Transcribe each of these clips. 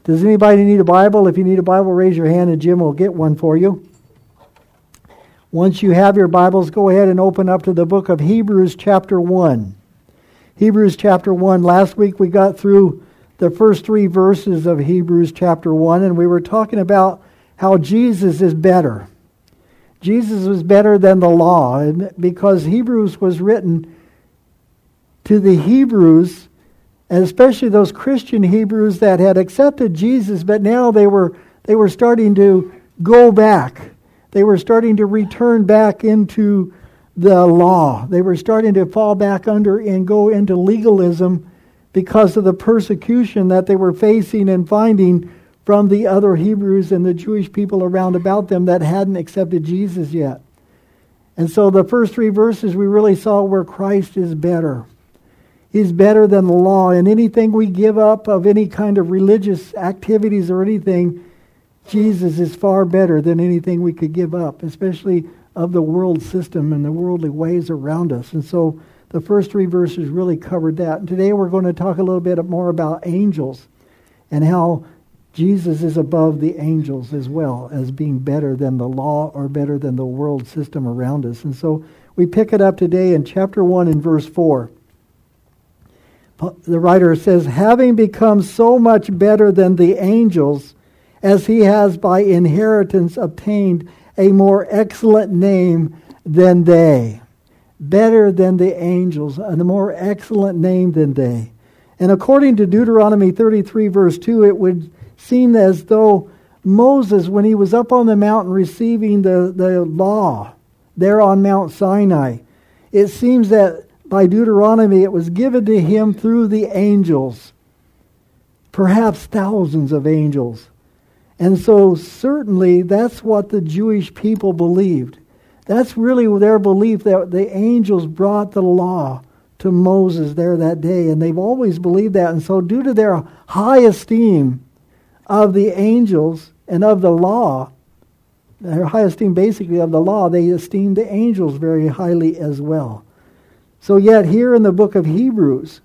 Does anybody need a Bible? If you need a Bible, raise your hand and Jim will get one for you. Once you have your Bibles, go ahead and open up to the book of Hebrews chapter 1. Hebrews chapter 1. Last week we got through the first 3 verses of Hebrews chapter 1, and we were talking about how Jesus is better. Jesus was better than the law, and because Hebrews was written to the Hebrews, and especially those Christian Hebrews that had accepted Jesus, but now they were starting to go back. They were starting to return back into the law. They were starting to fall back under and go into legalism because of the persecution that they were facing and finding from the other Hebrews and the Jewish people around about them that hadn't accepted Jesus yet. And so the first 3 verses we really saw where Christ is better. He's better than the law. And anything we give up of any kind of religious activities or anything, Jesus is far better than anything we could give up, especially of the world system and the worldly ways around us. And so the first 3 verses really covered that. And today we're going to talk a little bit more about angels and how Jesus is above the angels as well as being better than the law or better than the world system around us. And so we pick it up today in chapter 1 and verse 4. The writer says, having become so much better than the angels, as he has by inheritance obtained a more excellent name than they. Better than the angels, and a more excellent name than they. And according to Deuteronomy 33 verse 2, it would seem as though Moses, when he was up on the mountain receiving the law there on Mount Sinai, it seems that by Deuteronomy it was given to him through the angels. Perhaps thousands of angels. And so certainly that's what the Jewish people believed. That's really their belief, that the angels brought the law to Moses there that day. And they've always believed that. And so due to their high esteem of the angels and of the law, their high esteem basically of the law, they esteemed the angels very highly as well. So yet here in the book of Hebrews,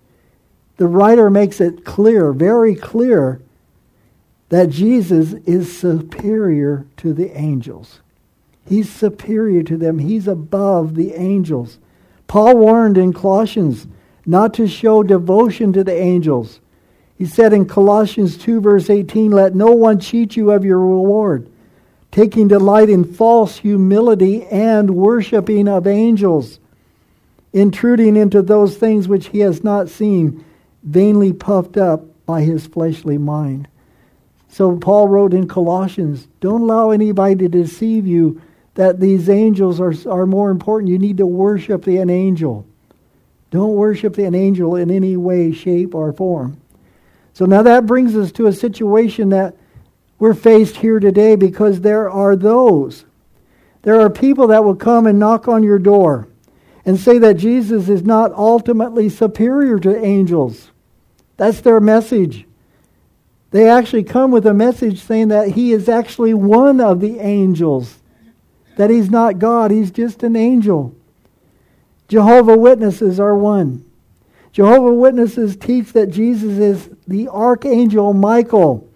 the writer makes it clear, very clear, that Jesus is superior to the angels. He's superior to them. He's above the angels. Paul warned in Colossians not to show devotion to the angels. He said in Colossians 2 verse 18, let no one cheat you of your reward, taking delight in false humility and worshiping of angels, intruding into those things which he has not seen, vainly puffed up by his fleshly mind. So Paul wrote in Colossians, don't allow anybody to deceive you that these angels are more important. You need to worship an angel. Don't worship an angel in any way, shape, or form. So now that brings us to a situation that we're faced here today, because there are people that will come and knock on your door and say that Jesus is not ultimately superior to angels. That's their message. They actually come with a message saying that he is actually one of the angels, that he's not God, he's just an angel. Jehovah's Witnesses are one. Jehovah's Witnesses teach that Jesus is the Archangel Michael,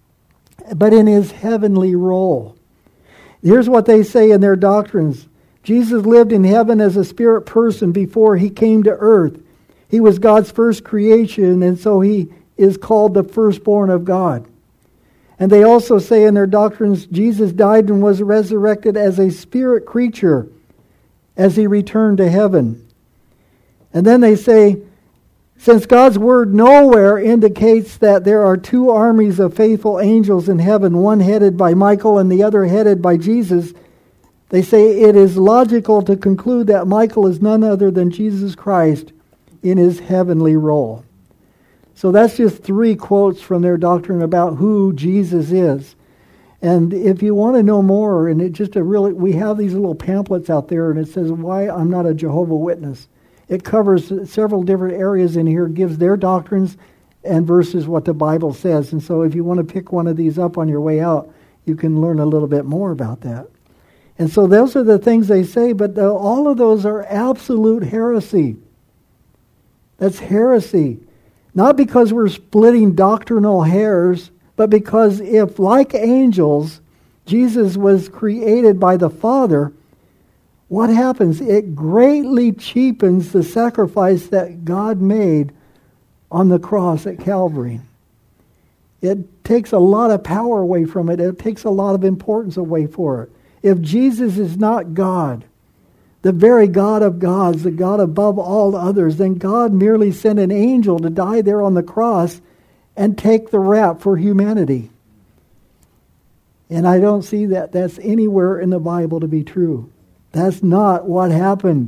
but in his heavenly role. Here's what they say in their doctrines. Jesus lived in heaven as a spirit person before he came to earth. He was God's first creation, and so he is called the firstborn of God. And they also say in their doctrines, Jesus died and was resurrected as a spirit creature as he returned to heaven. And then they say, since God's word nowhere indicates that there are 2 armies of faithful angels in heaven, one headed by Michael and the other headed by Jesus, they say it is logical to conclude that Michael is none other than Jesus Christ in his heavenly role. So that's just 3 quotes from their doctrine about who Jesus is. And if you want to know more, and we have these little pamphlets out there, and it says why I'm not a Jehovah's Witness. It covers several different areas in here, gives their doctrines and versus what the Bible says. And so if you want to pick one of these up on your way out, you can learn a little bit more about that. And so those are the things they say, but all of those are absolute heresy. That's heresy. Not because we're splitting doctrinal hairs but because if, like angels, Jesus was created by the Father, what happens? It greatly cheapens the sacrifice that God made on the cross at Calvary. It takes a lot of power away from it. It takes a lot of importance away for it. If Jesus is not God, the very God of gods, the God above all others, then God merely sent an angel to die there on the cross and take the rap for humanity. And I don't see that that's anywhere in the Bible to be true. That's not what happened.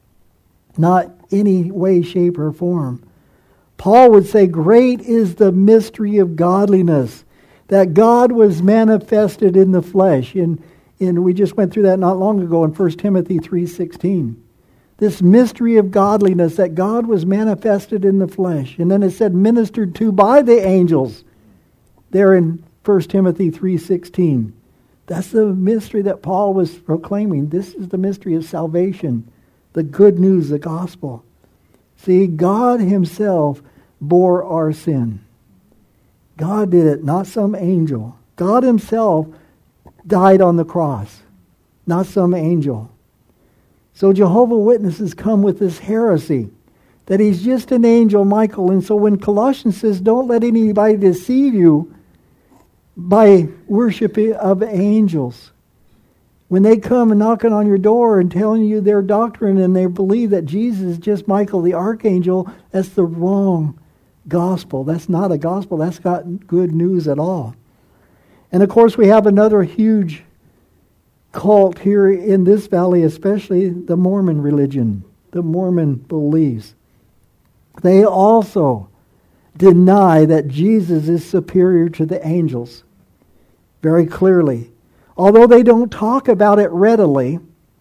Not any way, shape, or form. Paul would say, great is the mystery of godliness, that God was manifested in the flesh. And we just went through that not long ago in 1 Timothy 3:16. This mystery of godliness, that God was manifested in the flesh. And then it said ministered to by the angels there in 1 Timothy 3:16. That's the mystery that Paul was proclaiming. This is the mystery of salvation, the good news, the gospel. See, God himself bore our sin. God did it, not some angel. God himself died on the cross, not some angel. So Jehovah's Witnesses come with this heresy that he's just an angel, Michael. And so when Colossians says, don't let anybody deceive you by worship of angels, when they come and knocking on your door and telling you their doctrine and they believe that Jesus is just Michael the archangel, that's the wrong gospel. That's not a gospel. That's not good news at all. And of course we have another huge cult here in this valley, especially the Mormon religion, the Mormon beliefs. They also deny that Jesus is superior to the angels very clearly. Although they don't talk about it readily,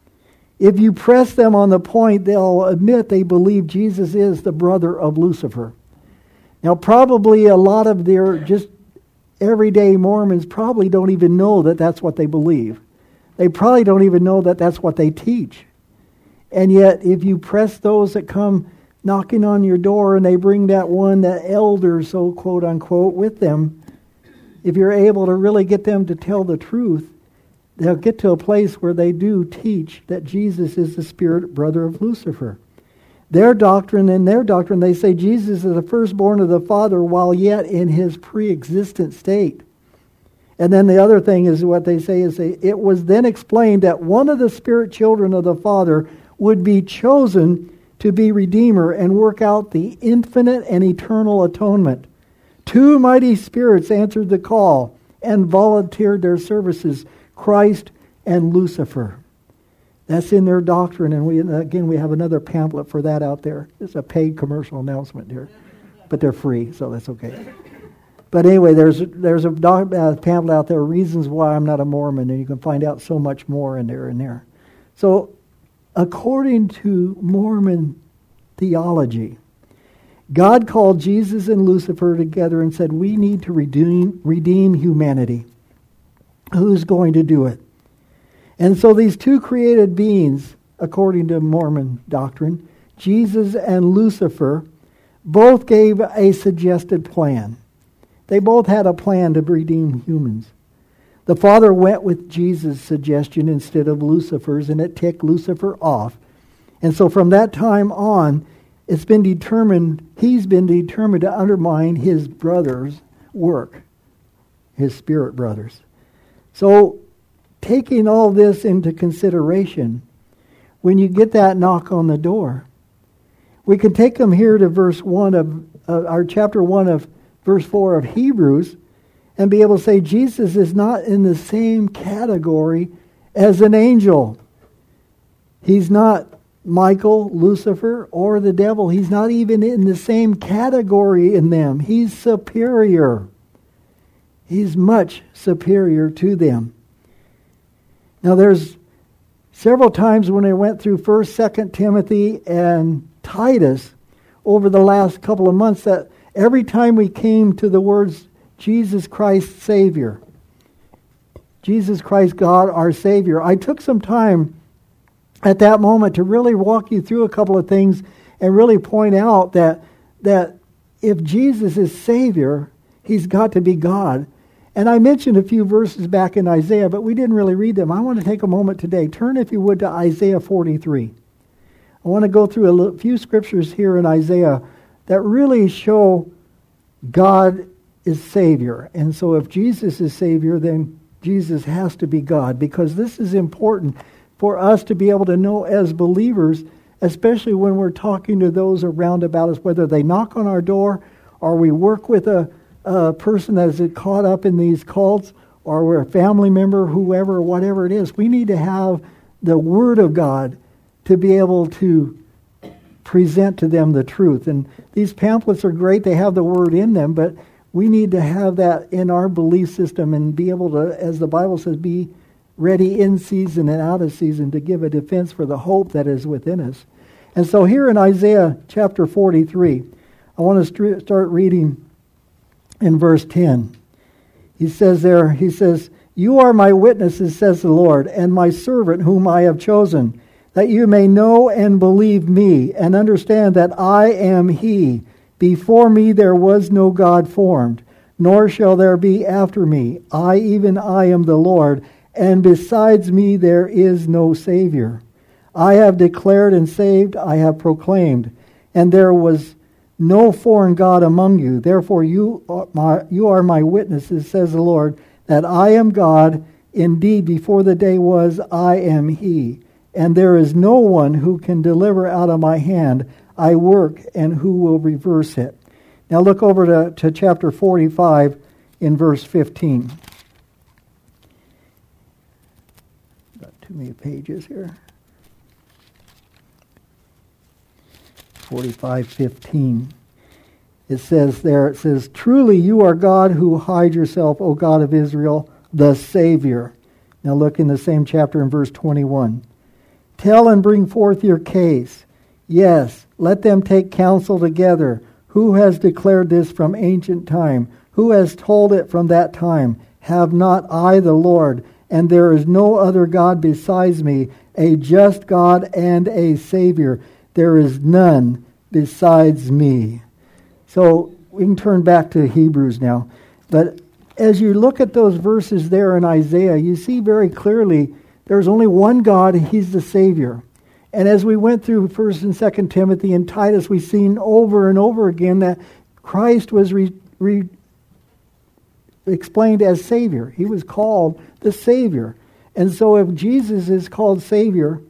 if you press them on the point, they'll admit they believe Jesus is the brother of Lucifer. Now, probably a lot of their just everyday Mormons probably don't even know that that's what they believe. They probably don't even know that that's what they teach. And yet, if you press those that come knocking on your door and they bring that elder, so quote unquote, with them, if you're able to really get them to tell the truth, they'll get to a place where they do teach that Jesus is the spirit brother of Lucifer. Their doctrine, they say Jesus is the firstborn of the Father while yet in his pre-existent state. And then the other thing is what they say is it was then explained that one of the spirit children of the Father would be chosen to be Redeemer and work out the infinite and eternal atonement. Two mighty spirits answered the call and volunteered their services, Christ and Lucifer. That's in their doctrine, and we have another pamphlet for that out there. It's a paid commercial announcement here, but they're free, so that's okay. But anyway, there's a pamphlet out there, Reasons Why I'm Not a Mormon, and you can find out so much more in there. So, according to Mormon theology, God called Jesus and Lucifer together and said, we need to redeem humanity. Who's going to do it? And so these two created beings, according to Mormon doctrine, Jesus and Lucifer, both gave a suggested plan. They both had a plan to redeem humans. The Father went with Jesus' suggestion instead of Lucifer's, and it ticked Lucifer off. And so from that time on, he's been determined to undermine his brother's work, his spirit brothers. So, taking all this into consideration, when you get that knock on the door, we can take them here to verse 1 of our chapter 1 of verse 4 of Hebrews and be able to say Jesus is not in the same category as an angel. He's not Michael, Lucifer, or the devil. He's not even in the same category in them. He's superior. He's much superior to them. Now there's several times when I went through 1st, 2nd Timothy, and Titus over the last couple of months that every time we came to the words Jesus Christ Savior, Jesus Christ God our Savior, I took some time at that moment to really walk you through a couple of things and really point out that if Jesus is Savior, He's got to be God. And I mentioned a few verses back in Isaiah, but we didn't really read them. I want to take a moment today. Turn, if you would, to Isaiah 43. I want to go through a few scriptures here in Isaiah that really show God is Savior. And so if Jesus is Savior, then Jesus has to be God, because this is important for us to be able to know as believers, especially when we're talking to those around about us, whether they knock on our door or we work with a person that is caught up in these cults, or we're a family member, whoever, whatever it is. We need to have the Word of God to be able to present to them the truth. And these pamphlets are great. They have the Word in them, but we need to have that in our belief system and be able to, as the Bible says, be ready in season and out of season to give a defense for the hope that is within us. And so here in Isaiah chapter 43, I want to start reading in verse 10. He says, "You are my witnesses, says the Lord, and my servant whom I have chosen, that you may know and believe me, and understand that I am He. Before me there was no God formed, nor shall there be after me. Even I am the Lord, and besides me there is no Savior. I have declared and saved, I have proclaimed, and there was no foreign God among you. Therefore you are my witnesses, says the Lord, that I am God. Indeed, before the day was, I am He. And there is no one who can deliver out of my hand. I work, and who will reverse it?" Now look over to chapter 45 in verse 15. Got too many pages here. 45:15. It says, "Truly you are God who hide yourself, O God of Israel, the Savior." Now look in the same chapter in verse 21. "Tell and bring forth your case. Yes, let them take counsel together. Who has declared this from ancient time? Who has told it from that time? Have not I the Lord? And there is no other God besides me, a just God and a Savior. There is none besides me." So we can turn back to Hebrews now. But as you look at those verses there in Isaiah, you see very clearly there's only one God, and He's the Savior. And as we went through 1 and 2 Timothy and Titus, we've seen over and over again that Christ was explained as Savior. He was called the Savior. And so if Jesus is called Savior,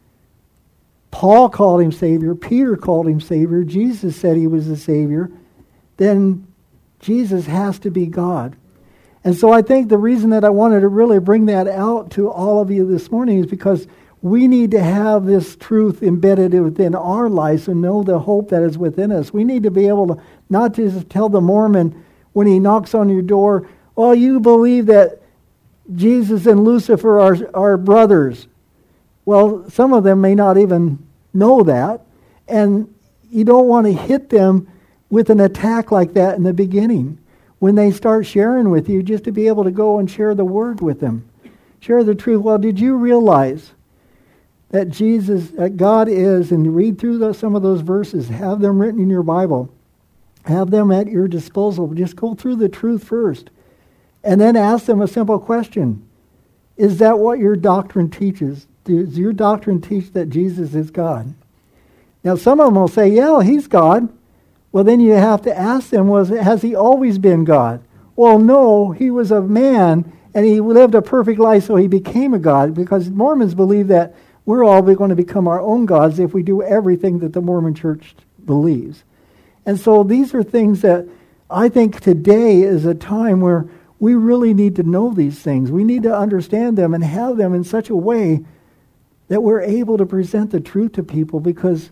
Paul called Him Savior, Peter called Him Savior, Jesus said He was the Savior, then Jesus has to be God. And so I think the reason that I wanted to really bring that out to all of you this morning is because we need to have this truth embedded within our lives and know the hope that is within us. We need to be able to not just tell the Mormon when he knocks on your door, "Oh, you believe that Jesus and Lucifer are brothers." Well, some of them may not even know that, and you don't want to hit them with an attack like that in the beginning. When they start sharing with you, just to be able to go and share the Word with them. Share the truth. Well, did you realize that that God is, and read through some of those verses, have them written in your Bible, have them at your disposal. Just go through the truth first, and then ask them a simple question. Is that what your doctrine teaches? Does your doctrine teach that Jesus is God? Now some of them will say, "Yeah, He's God." Well, then you have to ask them, has He always been God? Well, no, He was a man, and He lived a perfect life, so He became a God, because Mormons believe that we're all going to become our own gods if we do everything that the Mormon Church believes. And so these are things that I think today is a time where we really need to know these things. We need to understand them and have them in such a way that we're able to present the truth to people, because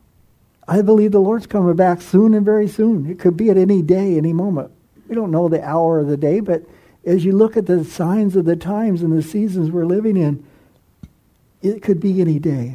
I believe the Lord's coming back soon and very soon. It could be at any day, any moment. We don't know the hour of the day, but as you look at the signs of the times and the seasons we're living in, it could be any day.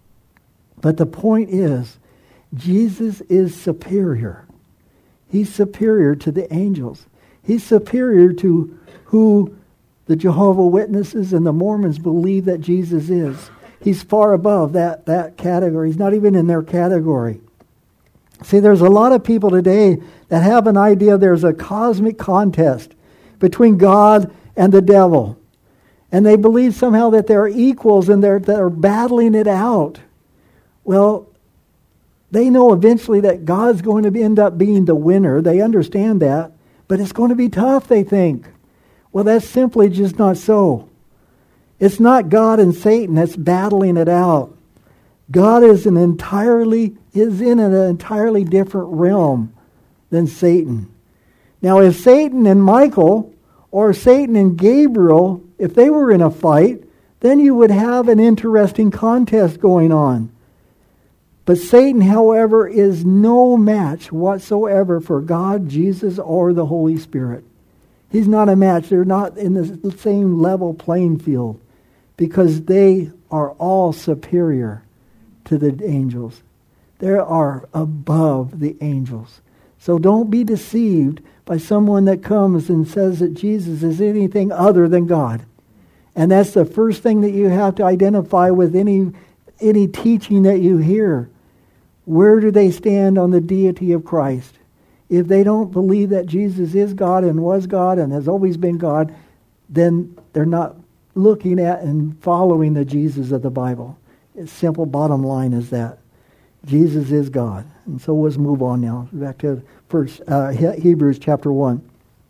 But the point is, Jesus is superior. He's superior to the angels. He's superior to who the Jehovah's Witnesses and the Mormons believe that Jesus is. He's far above that category. He's not even in their category. See, there's a lot of people today that have an idea there's a cosmic contest between God and the devil. And they believe somehow that they're equals and they're battling it out. Well, they know eventually that God's going to end up being the winner. They understand that. But it's going to be tough, they think. Well, that's simply just not so. It's not God and Satan that's battling it out. God is in an entirely different realm than Satan. Now, if Satan and Michael or Satan and Gabriel, if they were in a fight, then you would have an interesting contest going on. But Satan, however, is no match whatsoever for God, Jesus, or the Holy Spirit. He's not a match. They're not in the same level playing field because they are all superior to the angels. They are above the angels. So don't be deceived by someone that comes and says that Jesus is anything other than God. And that's the first thing that you have to identify with any teaching that you hear. Where do they stand on the deity of Christ? If they don't believe that Jesus is God and was God and has always been God, then they're not looking at and following the Jesus of the Bible. It's simple bottom line is that. Jesus is God. And so let's move on now. Back to Hebrews chapter 1.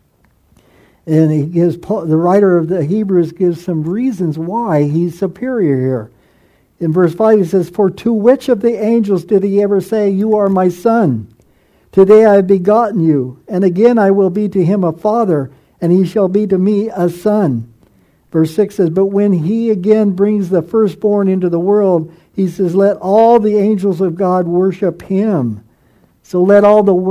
And the writer of the Hebrews gives some reasons why he's superior here. In verse 5 he says, "For to which of the angels did he ever say, 'You are my son'? Today I have begotten you, and again I will be to him a father, and he shall be to me a son." Verse 6 says, "But when he again brings the firstborn into the world, he says, 'Let all the angels of God worship him.'" So let all the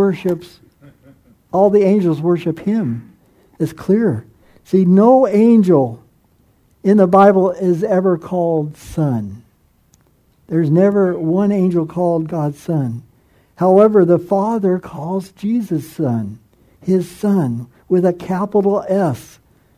angels worship him. It's clear. See, no angel in the Bible is ever called son. There's never one angel called God's son. However, the Father calls Jesus son, his son, with a capital S.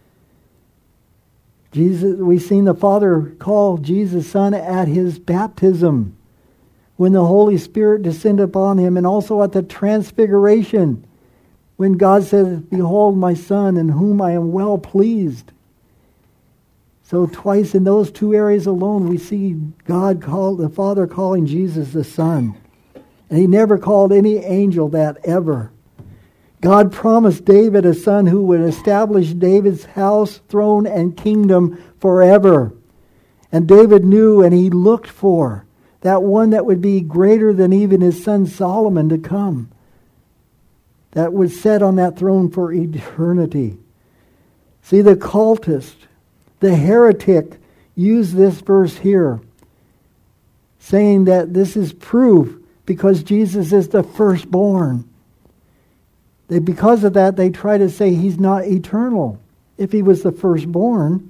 We've seen the Father call Jesus son at his baptism, when the Holy Spirit descended upon him, and also at the transfiguration, when God said, "Behold my son, in whom I am well pleased." So twice in those two areas alone, we see the Father calling Jesus the Son. And he never called any angel that ever. God promised David a son who would establish David's house, throne, and kingdom forever. And David knew and he looked for that one that would be greater than even his son Solomon to come, that would sit on that throne for eternity. See, the cultist, the heretic, used this verse here, saying that this is proof because Jesus is the firstborn. Because of that, they try to say he's not eternal if he was the firstborn.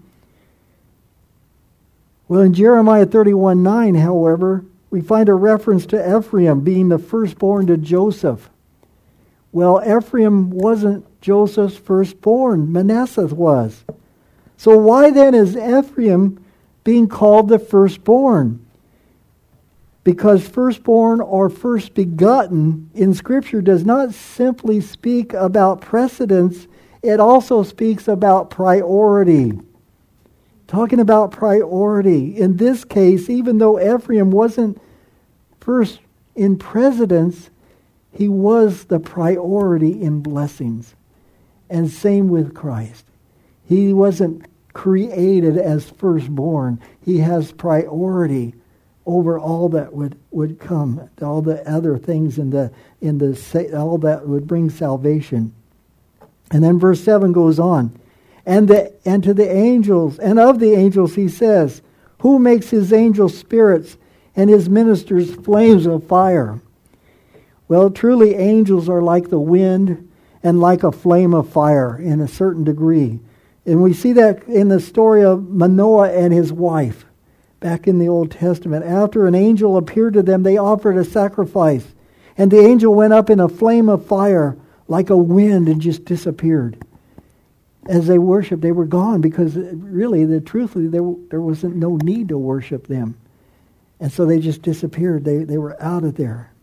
Well, in Jeremiah 31:9, however, we find a reference to Ephraim being the firstborn to Joseph. Well, Ephraim wasn't Joseph's firstborn. Manasseh was. So why then is Ephraim being called the firstborn? Because firstborn or first begotten in Scripture does not simply speak about precedence, it also speaks about priority. Talking about priority. In this case, even though Ephraim wasn't first in precedence, he was the priority in blessings. And same with Christ. He wasn't created as firstborn. He has priority over all that would come, all the other things all that would bring salvation. And then verse 7 goes on. And to the angels, and of the angels he says, "Who makes his angels spirits and his ministers flames of fire?" Well, truly angels are like the wind and like a flame of fire in a certain degree. And we see that in the story of Manoah and his wife back in the Old Testament. After an angel appeared to them, they offered a sacrifice. And the angel went up in a flame of fire like a wind and just disappeared. As they worshiped, they were gone because really, truthfully, there wasn't no need to worship them. And so they just disappeared. They were out of there.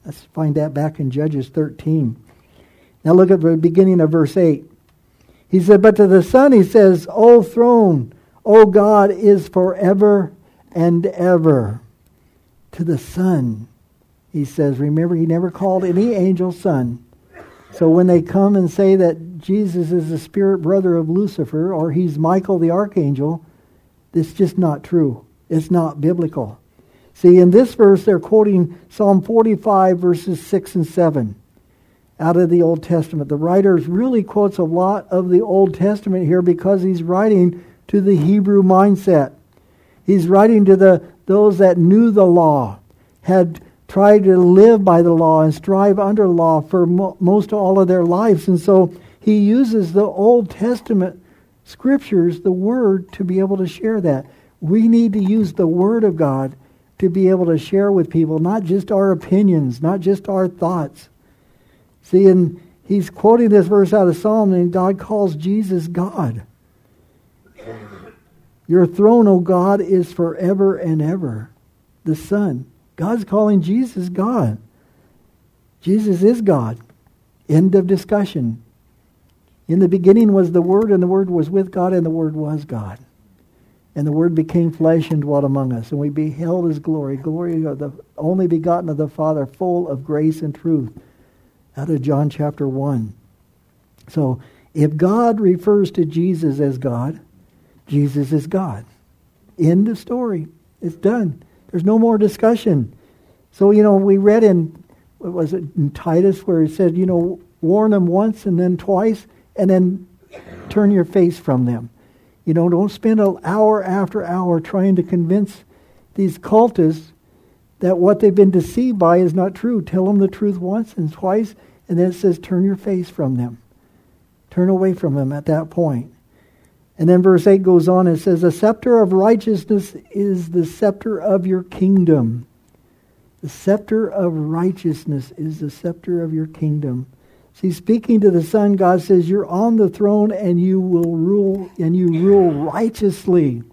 Let's find that back in Judges 13. Now look at the beginning of verse 8. He said, but to the Son he says, O throne, O God, is forever and ever. To the Son, he says, remember, he never called any angel son. So when they come and say that Jesus is the spirit brother of Lucifer, or he's Michael the archangel, it's just not true. It's not biblical. See, in this verse, they're quoting Psalm 45, verses 6 and 7 out of the Old Testament. The writer really quotes a lot of the Old Testament here because he's writing to the Hebrew mindset. He's writing to those that knew the law, had tried to live by the law and strive under law for most all of their lives. And so he uses the Old Testament scriptures, the Word, to be able to share that. We need to use the Word of God to be able to share with people, not just our opinions, not just our thoughts. See, and he's quoting this verse out of Psalm, and God calls Jesus God. Your throne, O God, is forever and ever. The Son. God's calling Jesus God. Jesus is God. End of discussion. In the beginning was the Word, and the Word was with God, and the Word was God. And the Word became flesh and dwelt among us, and we beheld His glory, glory of the only begotten of the Father, full of grace and truth. Out of John chapter 1. So, if God refers to Jesus as God, Jesus is God. End of story. It's done. There's no more discussion. So, we read in, what was it, in Titus, where it said, warn them once and then twice, and then turn your face from them. Don't spend an hour after hour trying to convince these cultists that what they've been deceived by is not true. Tell them the truth once and twice, and then it says, turn your face from them. Turn away from them at that point. And then verse 8 goes on and says, the scepter of righteousness is the scepter of your kingdom. The scepter of righteousness is the scepter of your kingdom. See, speaking to the Son, God says, you're on the throne and you will rule, and you rule righteously.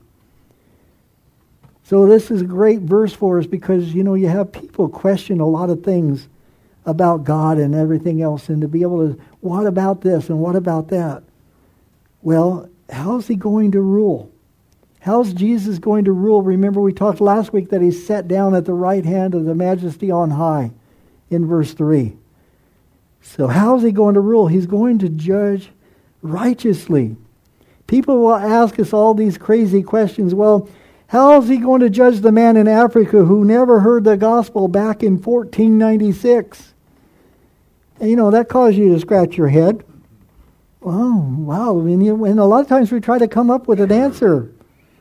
So this is a great verse for us because, you have people question a lot of things about God and everything else, and to be able to, what about this and what about that? Well, how's He going to rule? How's Jesus going to rule? Remember, we talked last week that He's sat down at the right hand of the Majesty on high in verse 3. So how's He going to rule? He's going to judge righteously. People will ask us all these crazy questions. Well, how is He going to judge the man in Africa who never heard the gospel back in 1496? And that caused you to scratch your head. Oh, wow. And a lot of times we try to come up with an answer.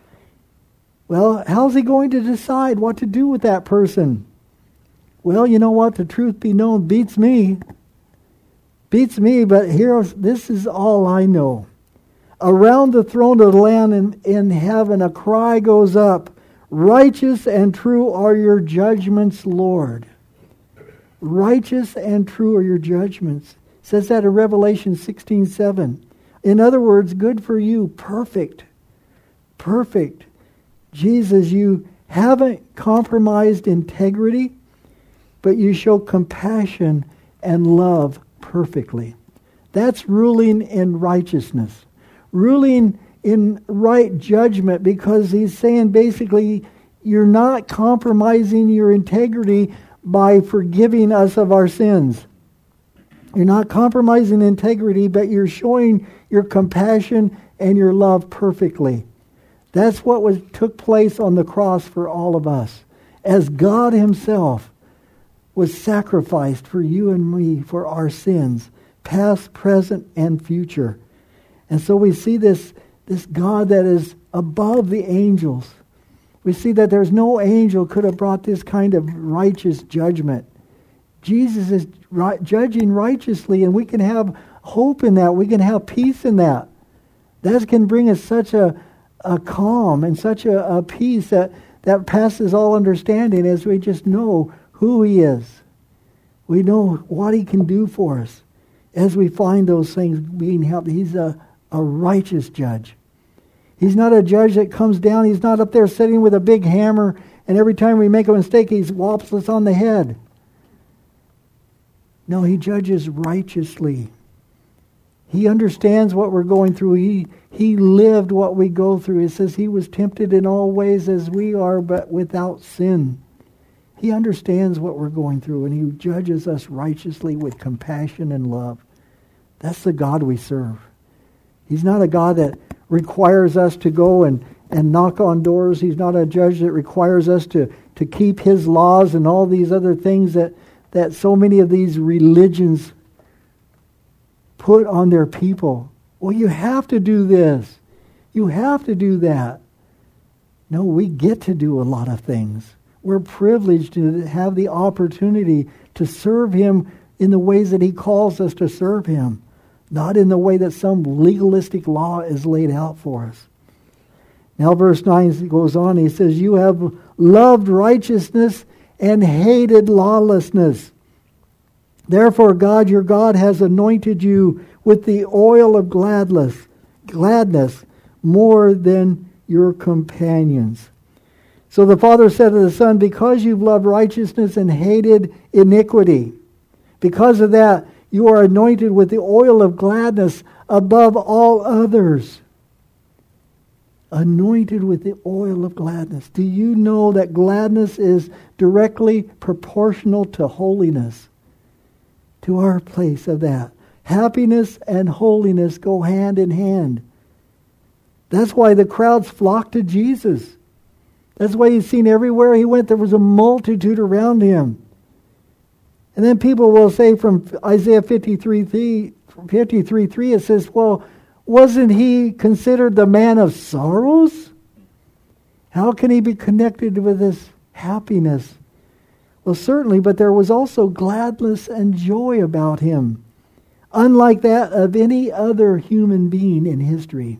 Well, how's He going to decide what to do with that person? Well, you know what? The truth be known beats me. Beats me, but this is all I know. Around the throne of the Lamb in heaven, a cry goes up, righteous and true are your judgments, Lord. Righteous and true are your judgments. It says that in Revelation 16:7. In other words, good for you, perfect. Perfect. Jesus, you haven't compromised integrity, but you show compassion and love perfectly. That's ruling in righteousness. Ruling in right judgment, because He's saying basically you're not compromising your integrity by forgiving us of our sins. You're not compromising integrity, but you're showing your compassion and your love perfectly. That's what took place on the cross for all of us. As God Himself was sacrificed for you and me for our sins, past, present, and future. And so we see this God that is above the angels. We see that there's no angel could have brought this kind of righteous judgment. Jesus is judging righteously, and we can have hope in that. We can have peace in that. That can bring us such a calm and such a peace that passes all understanding as we just know who He is. We know what He can do for us as we find those things being helped. He's a righteous judge. He's not a judge that comes down. He's not up there sitting with a big hammer, and every time we make a mistake, He whops us on the head. No, he judges righteously. He understands what we're going through. He lived what we go through. It says he was tempted in all ways as we are, but without sin. He understands what we're going through, and he judges us righteously with compassion and love. That's the God we serve. He's not a God that requires us to go and knock on doors. He's not a judge that requires us to keep his laws and all these other things that so many of these religions put on their people. Well, you have to do this. You have to do that. No, we get to do a lot of things. We're privileged to have the opportunity to serve him in the ways that he calls us to serve him, not in the way that some legalistic law is laid out for us. Now verse 9 goes on. He says, you have loved righteousness and hated lawlessness. Therefore God, your God, has anointed you with the oil of gladness more than your companions. So the Father said to the Son, because you've loved righteousness and hated iniquity, because of that, you are anointed with the oil of gladness above all others. Anointed with the oil of gladness. Do you know that gladness is directly proportional to holiness? To our place of that. Happiness and holiness go hand in hand. That's why the crowds flocked to Jesus. That's why he's seen everywhere he went, there was a multitude around him. And then people will say from Isaiah 53:3, it says, well, wasn't he considered the man of sorrows? How can he be connected with this happiness? Well, certainly, but there was also gladness and joy about him, unlike that of any other human being in history.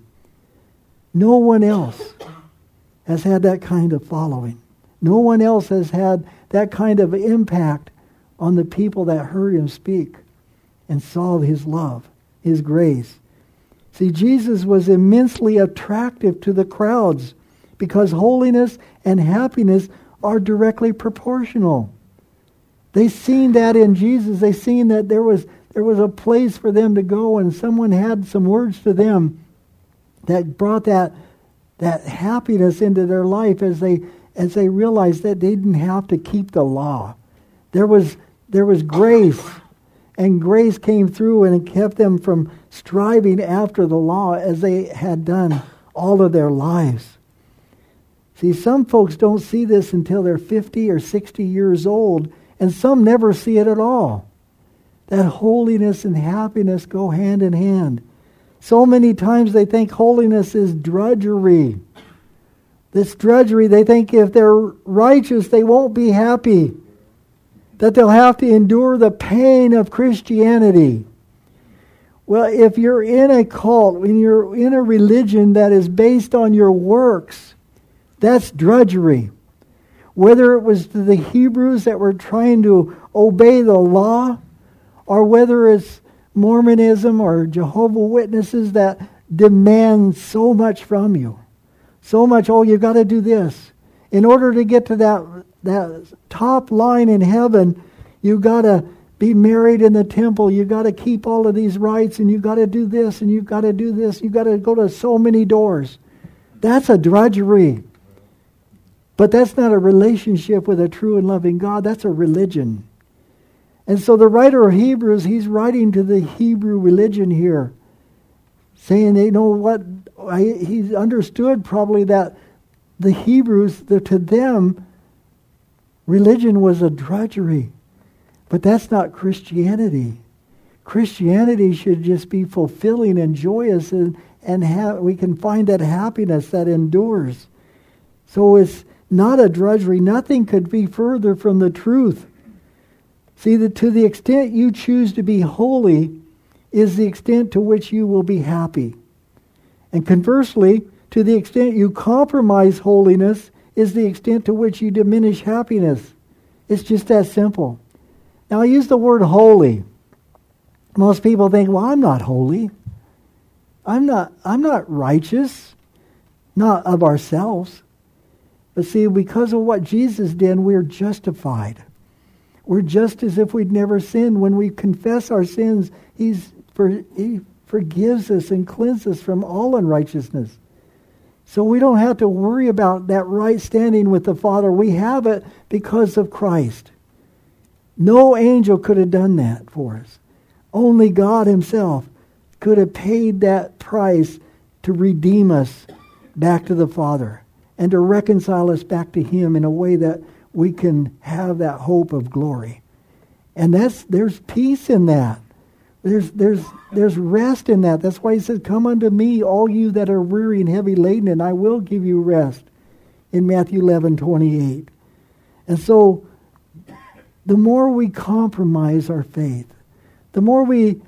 No one else has had that kind of following. No one else has had that kind of impact on the people that heard him speak and saw his love, his grace. See, Jesus was immensely attractive to the crowds because holiness and happiness are directly proportional. They seen that in Jesus. They seen that there was a place for them to go, and someone had some words to them that brought that happiness into their life as they realized that they didn't have to keep the law. There was grace, and grace came through and it kept them from striving after the law as they had done all of their lives. See, some folks don't see this until they're 50 or 60 years old, and some never see it at all. That holiness and happiness go hand in hand. So many times they think holiness is drudgery. This drudgery, they think if they're righteous, they won't be happy. That they'll have to endure the pain of Christianity. Well, if you're in a cult, when you're in a religion that is based on your works, that's drudgery. Whether it was the Hebrews that were trying to obey the law, or whether it's Mormonism or Jehovah's Witnesses that demand so much from you. So much, you've got to do this. In order to get to that top line in heaven, you've got to be married in the temple. You've got to keep all of these rites, and you've got to do this, and you've got to do this. You've got to go to so many doors. That's a drudgery. But that's not a relationship with a true and loving God. That's a religion. And so the writer of Hebrews, he's writing to the Hebrew religion here, saying, you know what, he understood probably that the Hebrews, to them, religion was a drudgery. But that's not Christianity. Christianity should just be fulfilling and joyous, and we can find that happiness that endures. So it's not a drudgery. Nothing could be further from the truth. See, that to the extent you choose to be holy is the extent to which you will be happy. And conversely, to the extent you compromise holiness is the extent to which you diminish happiness. It's just that simple. Now I use the word holy. Most people think, well, I'm not holy. I'm not righteous, not of ourselves. But see, because of what Jesus did, we're justified. We're just as if we'd never sinned. When we confess our sins, He forgives us and cleanses us from all unrighteousness. So we don't have to worry about that right standing with the Father. We have it because of Christ. No angel could have done that for us. Only God Himself could have paid that price to redeem us back to the Father and to reconcile us back to Him in a way that we can have that hope of glory. And there's peace in that. There's rest in that. That's why He says, "Come unto me, all you that are weary and heavy laden, and I will give you rest," in Matthew 11:28. And so, the more we compromise our faith, the more we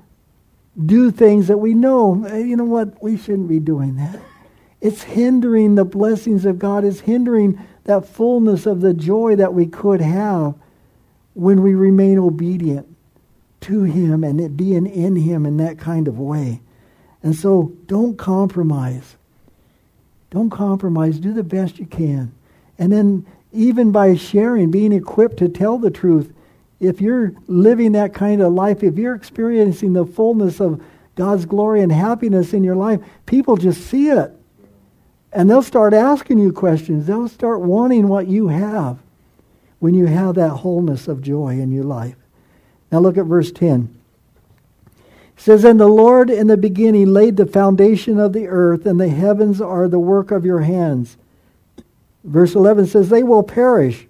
do things that we know, you know what, we shouldn't be doing that. It's hindering the blessings of God. It's hindering that fullness of the joy that we could have when we remain obedient to Him and it being in Him in that kind of way. And so don't compromise. Don't compromise. Do the best you can. And then even by sharing, being equipped to tell the truth, if you're living that kind of life, if you're experiencing the fullness of God's glory and happiness in your life, people just see it. And they'll start asking you questions. They'll start wanting what you have when you have that wholeness of joy in your life. Now look at verse 10. It says, "And the Lord in the beginning laid the foundation of the earth, and the heavens are the work of your hands." Verse 11 says, "They will perish,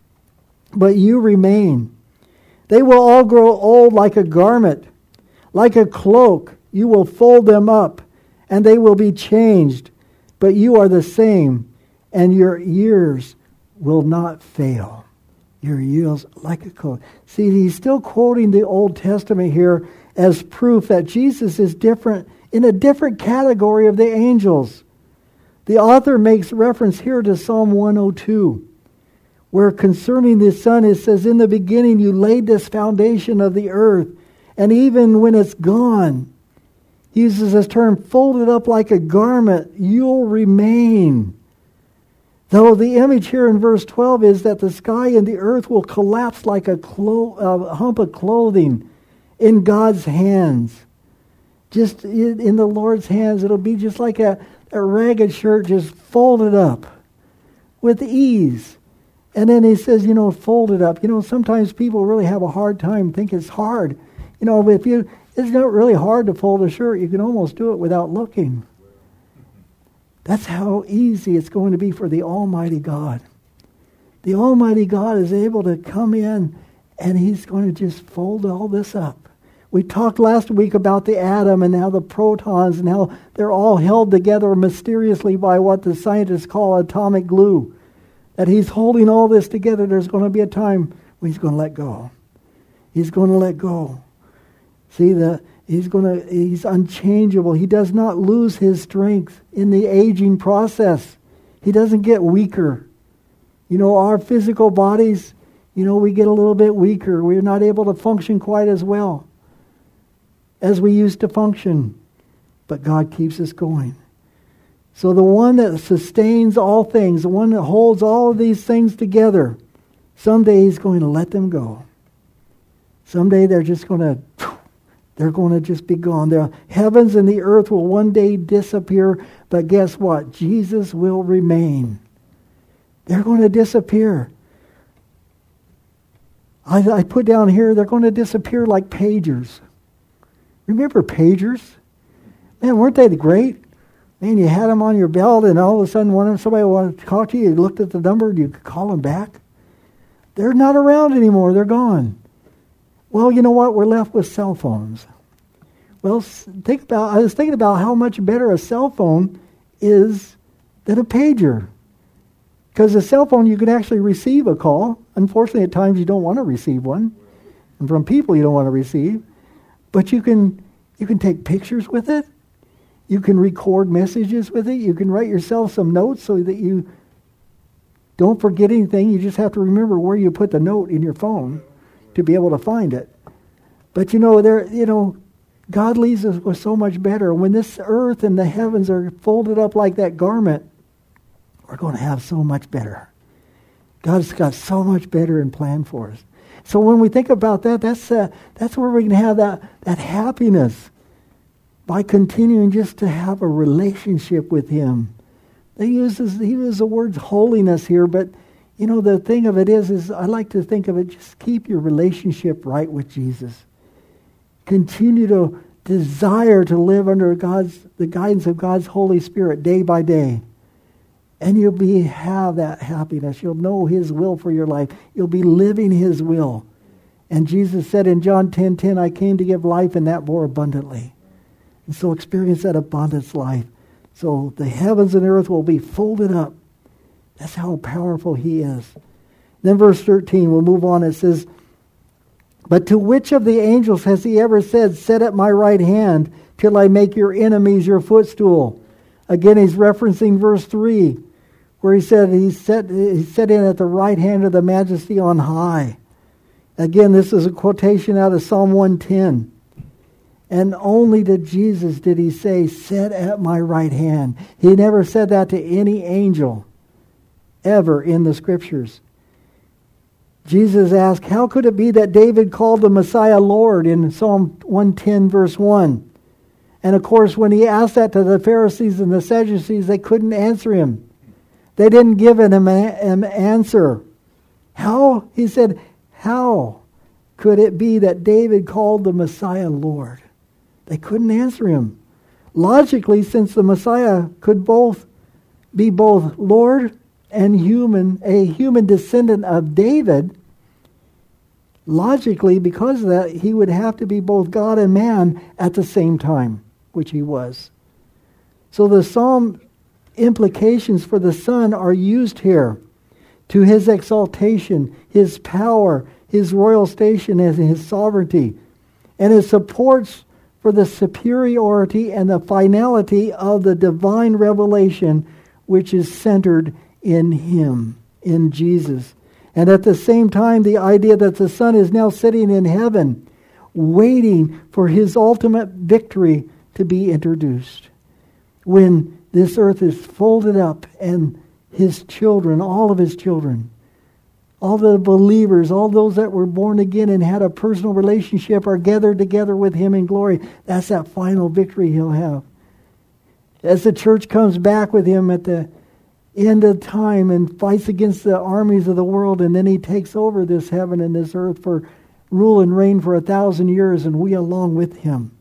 but you remain. They will all grow old like a garment. Like a cloak, you will fold them up, and they will be changed. But you are the same, and your years will not fail." Your years like a cloak. See, he's still quoting the Old Testament here as proof that Jesus is different, in a different category of the angels. The author makes reference here to Psalm 102, where concerning the Son it says, "In the beginning you laid this foundation of the earth, and even when it's gone," he uses this term, "folded up like a garment, you'll remain." Though the image here in verse 12 is that the sky and the earth will collapse like a hump of clothing in God's hands. Just in the Lord's hands, it'll be just like a ragged shirt just folded up with ease. And then he says, folded up. Sometimes people really have a hard time, think it's hard. It's not really hard to fold a shirt. You can almost do it without looking. That's how easy it's going to be for the Almighty God. The Almighty God is able to come in and He's going to just fold all this up. We talked last week about the atom and how the protons and how they're all held together mysteriously by what the scientists call atomic glue. That He's holding all this together. There's going to be a time when He's going to let go. He's going to let go. See, He's unchangeable. He does not lose His strength in the aging process. He doesn't get weaker. Our physical bodies, we get a little bit weaker. We're not able to function quite as well as we used to function. But God keeps us going. So the one that sustains all things, the one that holds all of these things together, someday He's going to let them go. Someday they're going to just be gone. The heavens and the earth will one day disappear, but guess what? Jesus will remain. They're going to disappear. I put down here, they're going to disappear like pagers. Remember pagers? Man, weren't they great? Man, you had them on your belt, and all of a sudden somebody wanted to talk to you, you looked at the number, and you could call them back. They're not around anymore. They're gone. Well, you know what? We're left with cell phones. Well, I was thinking about how much better a cell phone is than a pager. Because a cell phone, you can actually receive a call. Unfortunately, at times you don't want to receive one. And from people you don't want to receive. But you can take pictures with it. You can record messages with it. You can write yourself some notes so that you don't forget anything. You just have to remember where you put the note in your phone to be able to find it. But God leaves us with so much better. When this earth and the heavens are folded up like that garment, we're going to have so much better. God's got so much better in plan for us. So when we think about that, that's where we can have that happiness by continuing just to have a relationship with Him. He uses the word holiness here, but the thing of it is I like to think of it, just keep your relationship right with Jesus. Continue to desire to live under the guidance of God's Holy Spirit day by day. And you'll have that happiness. You'll know His will for your life. You'll be living His will. And Jesus said in John 10:10, I came to give life and that more abundantly. And so experience that abundance life. So the heavens and earth will be folded up. That's how powerful He is. Then verse 13, we'll move on. It says, but to which of the angels has He ever said, sit at my right hand till I make your enemies your footstool? Again, He's referencing verse 3, where He said He sat in at the right hand of the Majesty on high. Again, this is a quotation out of Psalm 110. And only to Jesus did He say, sit at my right hand. He never said that to any angel ever in the Scriptures. Jesus asked, how could it be that David called the Messiah Lord in Psalm 110 verse 1? And of course, when He asked that to the Pharisees and the Sadducees, they couldn't answer Him. They didn't give Him an answer. How? He said, how could it be that David called the Messiah Lord? They couldn't answer Him. Logically, since the Messiah could be both Lord and human, a human descendant of David, logically, because of that, He would have to be both God and man at the same time, which He was. So the psalm implications for the Son are used here to His exaltation, His power, His royal station, and His sovereignty. And it supports for the superiority and the finality of the divine revelation, which is centered in Him, in Jesus. And at the same time, the idea that the Son is now sitting in heaven, waiting for His ultimate victory to be introduced. When this earth is folded up and His children, all of His children, all the believers, all those that were born again and had a personal relationship are gathered together with Him in glory. That's that final victory He'll have. As the church comes back with Him at the end of time and fights against the armies of the world, and then He takes over this heaven and this earth for rule and reign for 1,000 years, and we along with Him.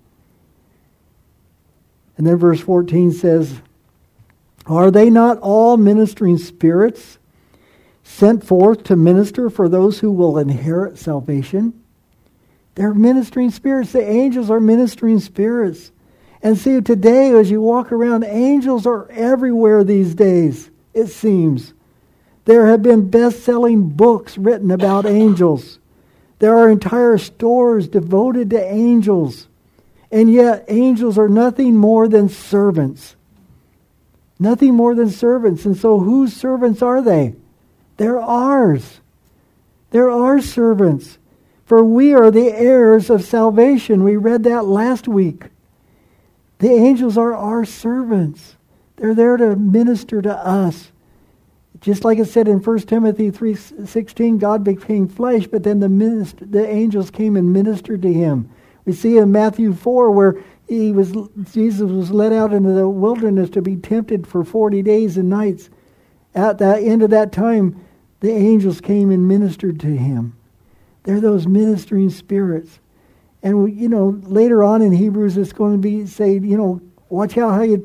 And then verse 14 says, are they not all ministering spirits sent forth to minister for those who will inherit salvation? They're ministering spirits. The angels are ministering spirits. And see, today as you walk around, angels are everywhere these days, it seems. There have been best-selling books written about angels. There are entire stores devoted to angels. And yet angels are nothing more than servants. Nothing more than servants. And so whose servants are they? They're ours. They're our servants. For we are the heirs of salvation. We read that last week. The angels are our servants. They're there to minister to us. Just like it said in 1 Timothy 3:16, God became flesh, but then the angels came and ministered to Him. We see in Matthew 4 where Jesus was led out into the wilderness to be tempted for 40 days and nights. At the end of that time, the angels came and ministered to Him. They're those ministering spirits. And later on in Hebrews, it's going to be say, watch out how you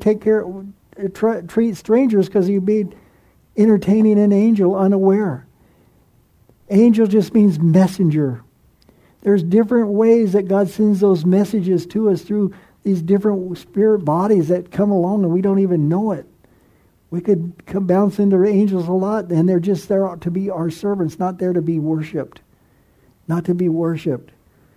treat strangers, because you be entertaining an angel unaware. Angel just means messenger. There's different ways that God sends those messages to us through these different spirit bodies that come along and we don't even know it. We could bounce into angels a lot, and they're just there to be our servants, not there to be worshipped. Not to be worshipped.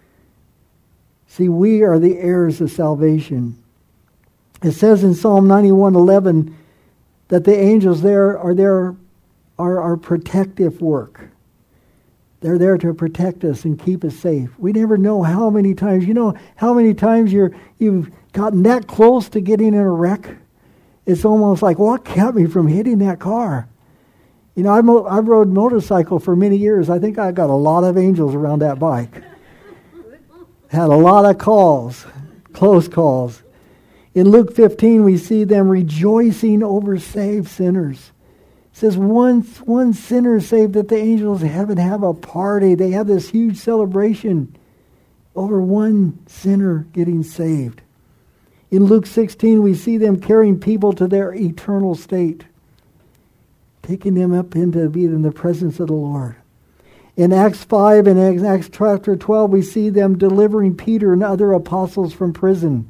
See, we are the heirs of salvation. It says in Psalm 91:11 that the angels there are our protective work. They're there to protect us and keep us safe. We never know how many times, how many times you've gotten that close to getting in a wreck. It's almost like, what kept me from hitting that car? You know, I rode motorcycle for many years. I think I got a lot of angels around that bike. Had a lot of calls, close calls. In Luke 15, we see them rejoicing over saved sinners. It says one sinner saved, that the angels of heaven have a party. They have this huge celebration over one sinner getting saved. In Luke 16, we see them carrying people to their eternal state, taking them up into being in the presence of the Lord. In Acts 5 and Acts chapter 12, we see them delivering Peter and other apostles from prison.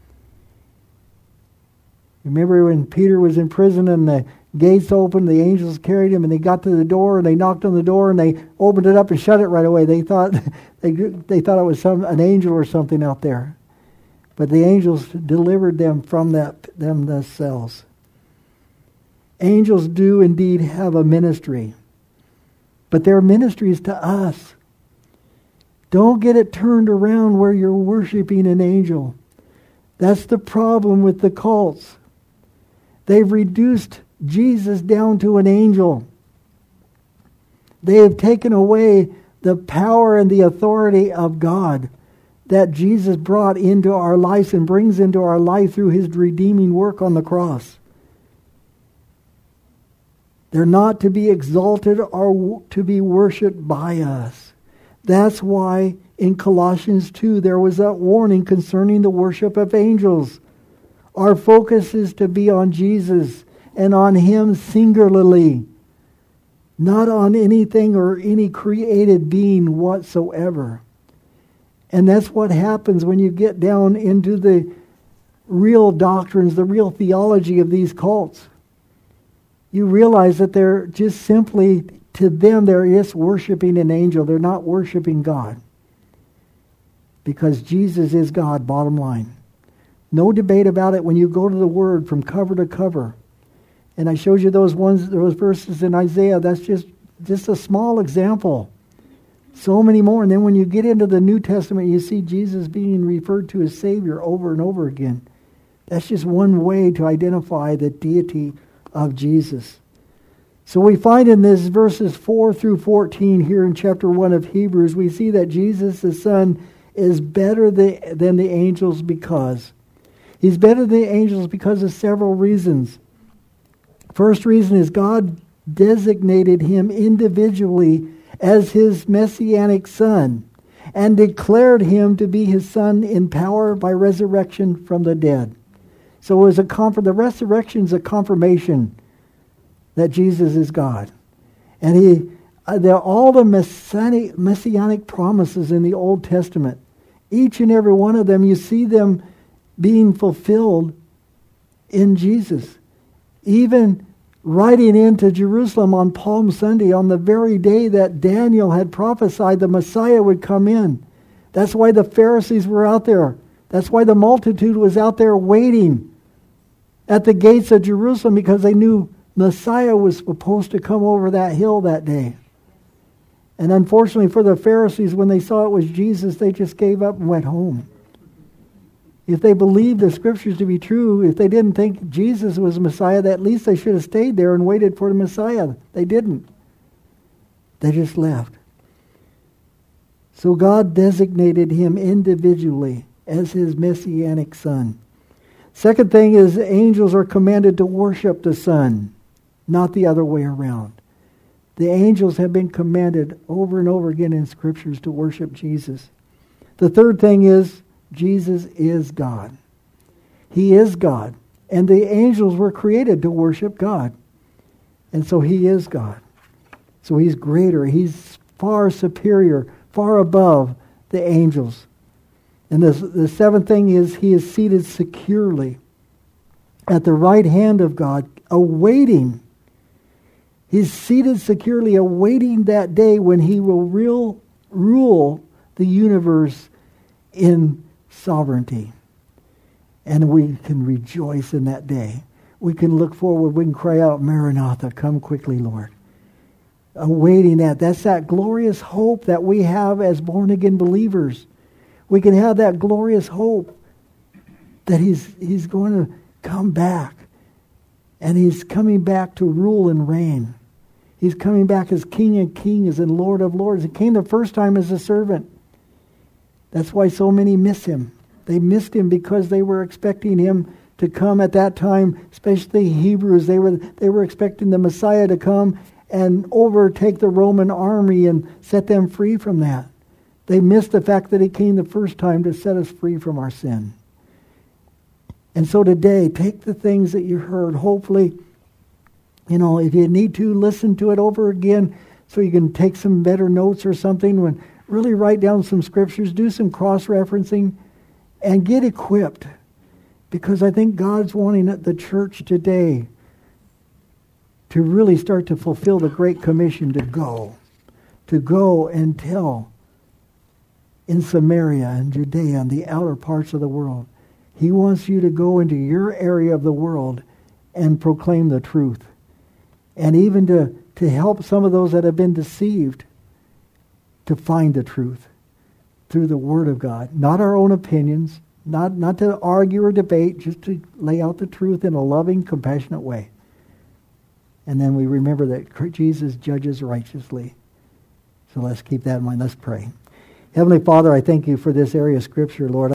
Remember when Peter was in prison and the gates opened, the angels carried him, and they got to the door and they knocked on the door and they opened it up and shut it right away. They thought they thought it was an angel or something out there, but the angels delivered them from the cells. Angels do indeed have a ministry, but their ministry is to us. Don't get it turned around where you're worshiping an angel. That's the problem with the cults. They've reduced Jesus down to an angel. They have taken away the power and the authority of God that Jesus brought into our lives and brings into our life through his redeeming work on the cross. They're not to be exalted or to be worshipped by us. That's why in Colossians 2 there was that warning concerning the worship of angels. Our focus is to be on Jesus and on him singularly, not on anything or any created being whatsoever. And that's what happens when you get down into the real doctrines, the real theology of these cults. You realize that they're just simply, to them, they're just worshiping an angel. They're not worshiping God. Because Jesus is God, bottom line. No debate about it when you go to the Word from cover to cover. And I showed you those verses in Isaiah. That's just a small example. So many more. And then when you get into the New Testament, you see Jesus being referred to as Savior over and over again. That's just one way to identify the deity of Jesus. So we find in this verses 4 through 14 here in chapter 1 of Hebrews, we see that Jesus, the Son, is better than the angels because he's better than the angels because of several reasons. First reason is God designated him individually as his messianic son and declared him to be his son in power by resurrection from the dead. So it was the resurrection is a confirmation that Jesus is God. And all the messianic promises in the Old Testament, each and every one of them, you see them being fulfilled in Jesus. Even riding into Jerusalem on Palm Sunday, on the very day that Daniel had prophesied the Messiah would come in. That's why the Pharisees were out there. That's why the multitude was out there waiting at the gates of Jerusalem, because they knew Messiah was supposed to come over that hill that day. And unfortunately for the Pharisees, when they saw it was Jesus, they just gave up and went home. If they believed the Scriptures to be true, if they didn't think Jesus was Messiah, at least they should have stayed there and waited for the Messiah. They didn't. They just left. So God designated him individually as his messianic son. Second thing is, angels are commanded to worship the Son, not the other way around. The angels have been commanded over and over again in Scriptures to worship Jesus. The third thing is, Jesus is God. He is God. And the angels were created to worship God. And so he is God. So he's greater. He's far superior, far above the angels. And the seventh thing is, he is seated securely at the right hand of God, awaiting. He's seated securely, awaiting that day when he will rule the universe in sovereignty. And we can rejoice in that day. We can look forward. We can cry out, Maranatha, come quickly, Lord. Awaiting that. That's that glorious hope that we have as born-again believers. We can have that glorious hope that he's going to come back. And he's coming back to rule and reign. He's coming back as King of Kings and Lord of Lords. He came the first time as a servant. That's why so many miss him. They missed him because they were expecting him to come at that time, especially Hebrews. They were expecting the Messiah to come and overtake the Roman army and set them free from that. They missed the fact that he came the first time to set us free from our sin. And so today, take the things that you heard. Hopefully, if you need to, listen to it over again so you can take some better notes or something. Really write down some scriptures, do some cross-referencing, and get equipped. Because I think God's wanting the church today to really start to fulfill the Great Commission to go and tell in Samaria and Judea and the outer parts of the world. He wants you to go into your area of the world and proclaim the truth. And even to help some of those that have been deceived to find the truth through the Word of God. Not our own opinions, not to argue or debate, just to lay out the truth in a loving, compassionate way. And then we remember that Jesus judges righteously. So let's keep that in mind. Let's pray. Heavenly Father, I thank you for this area of Scripture, Lord.